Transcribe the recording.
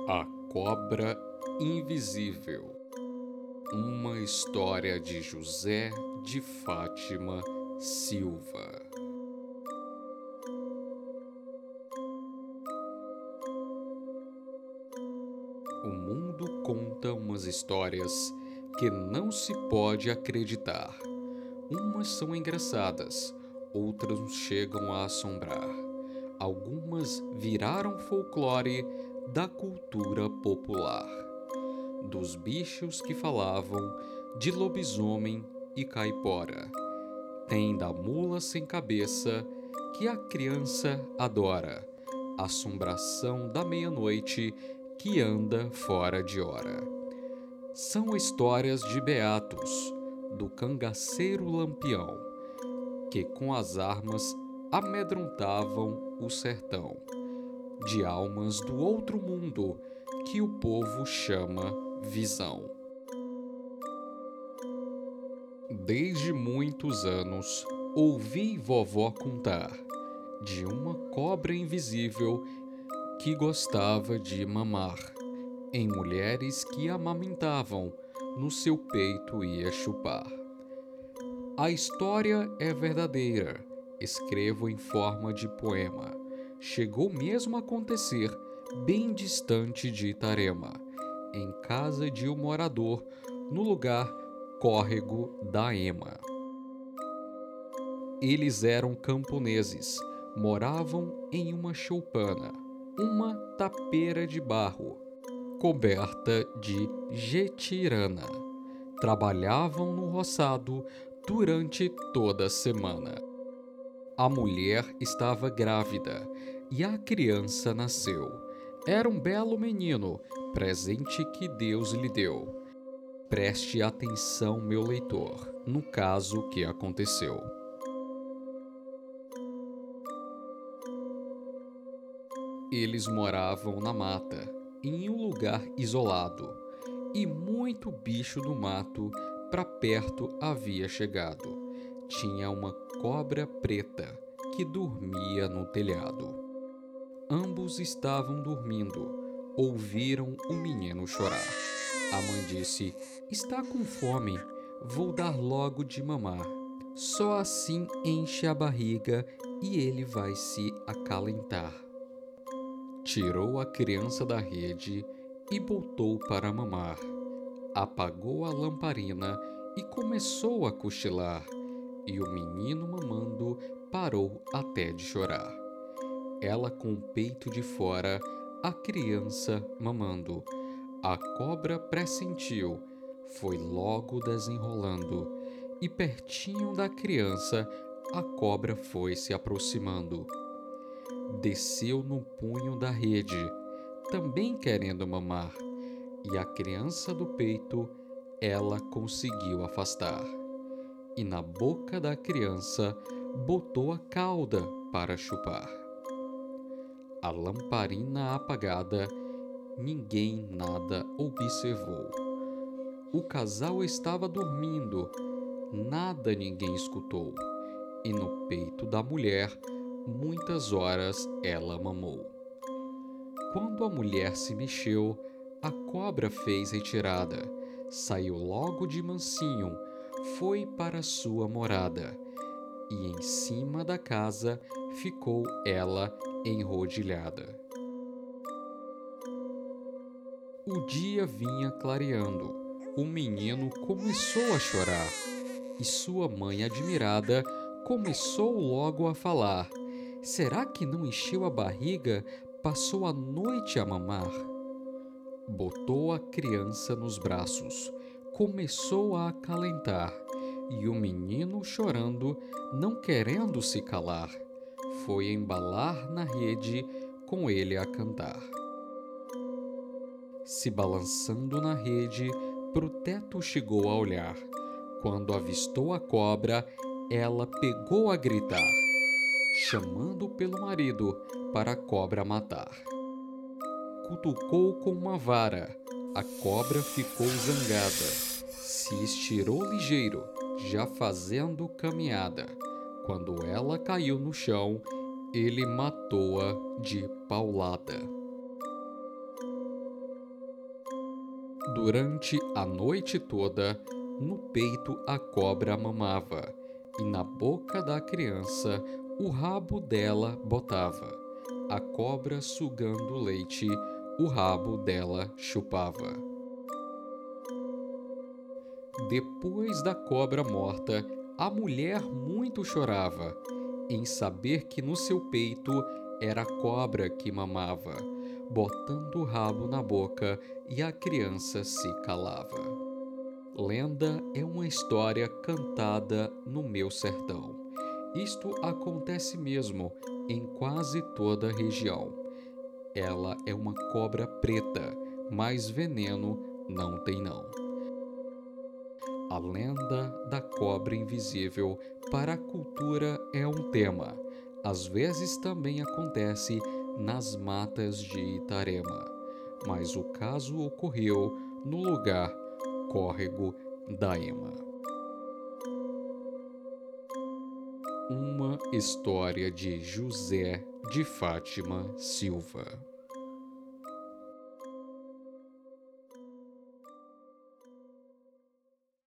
A Cobra Invisível. Uma história de José de Fátima Silva. O mundo conta umas histórias que não se pode acreditar. Umas são engraçadas, outras nos chegam a assombrar. Algumas viraram folclore da cultura popular. Dos bichos que falavam, de lobisomem e caipora. Tem da mula sem cabeça, que a criança adora. Assombração da meia-noite, que anda fora de hora. São histórias de beatos, do cangaceiro Lampião, que com as armas amedrontavam o sertão. De almas do outro mundo, que o povo chama visão. Desde muitos anos, ouvi vovó contar de uma cobra invisível que gostava de mamar em mulheres que amamentavam, no seu peito ia chupar. A história é verdadeira, escrevo em forma de poema. Chegou mesmo a acontecer, bem distante de Itarema, em casa de um morador, no lugar Córrego da Ema. Eles eram camponeses, moravam em uma choupana, uma tapeira de barro, coberta de jetirana. Trabalhavam no roçado durante toda a semana. A mulher estava grávida e a criança nasceu. Era um belo menino, presente que Deus lhe deu. Preste atenção, meu leitor, no caso que aconteceu. Eles moravam na mata, em um lugar isolado, e muito bicho do mato para perto havia chegado. Tinha uma cobra preta que dormia no telhado. Ambos estavam dormindo, ouviram o menino chorar. A mãe disse: "Está com fome, vou dar logo de mamar. Só assim enche a barriga e ele vai se acalentar." Tirou a criança da rede e botou para mamar. Apagou a lamparina e começou a cochilar. E o menino mamando parou até de chorar. Ela com o peito de fora, a criança mamando. A cobra pressentiu, foi logo desenrolando. E pertinho da criança, a cobra foi se aproximando. Desceu no punho da rede, também querendo mamar. E a criança do peito, ela conseguiu afastar. E na boca da criança, botou a cauda para chupar. A lamparina apagada, ninguém nada observou. O casal estava dormindo, nada ninguém escutou. E no peito da mulher, muitas horas ela mamou. Quando a mulher se mexeu, a cobra fez retirada, saiu logo de mansinho, foi para sua morada, e em cima da casa ficou ela enrodilhada. O dia vinha clareando, o menino começou a chorar, e sua mãe, admirada, começou logo a falar: "Será que não encheu a barriga? Passou a noite a mamar?" Botou a criança nos braços, começou a acalentar, e o menino chorando, não querendo se calar, foi embalar na rede com ele a cantar. Se balançando na rede, pro teto chegou a olhar. Quando avistou a cobra, ela pegou a gritar, chamando pelo marido para a cobra matar. Cutucou com uma vara, a cobra ficou zangada, se estirou ligeiro, já fazendo caminhada. Quando ela caiu no chão, ele matou-a de paulada. Durante a noite toda, no peito a cobra mamava, e na boca da criança o rabo dela botava. A cobra sugando o leite, o rabo dela chupava. Depois da cobra morta, a mulher muito chorava, em saber que no seu peito era a cobra que mamava, botando o rabo na boca, e a criança se calava. Lenda é uma história cantada no meu sertão. Isto acontece mesmo em quase toda a região. Ela é uma cobra preta, mas veneno não tem não. A lenda da cobra invisível para a cultura é um tema. Às vezes também acontece nas matas de Itarema, mas o caso ocorreu no lugar Córrego da Ema. Uma história de José de Fátima Silva.